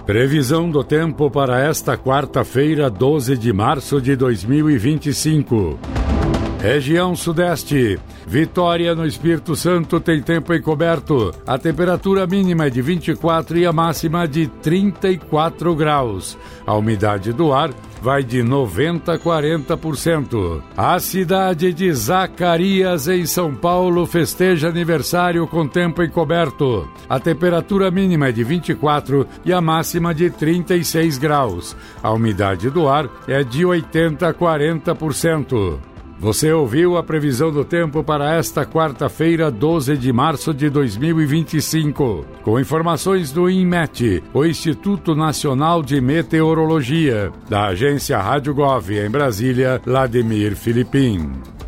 Previsão do tempo para esta quarta-feira, 12 de março de 2025. Região Sudeste. Vitória, no Espírito Santo, tem tempo encoberto. A temperatura mínima é de 24 e a máxima de 34 graus. A umidade do ar vai de 90% a 40%. A cidade de Zacarias, em São Paulo, festeja aniversário com tempo encoberto. A temperatura mínima é de 24 e a máxima de 36 graus. A umidade do ar é de 80% a 40%. Você ouviu a previsão do tempo para esta quarta-feira, 12 de março de 2025. Com informações do INMET, o Instituto Nacional de Meteorologia. Da agência Rádio Gov, em Brasília, Vladimir Filipim.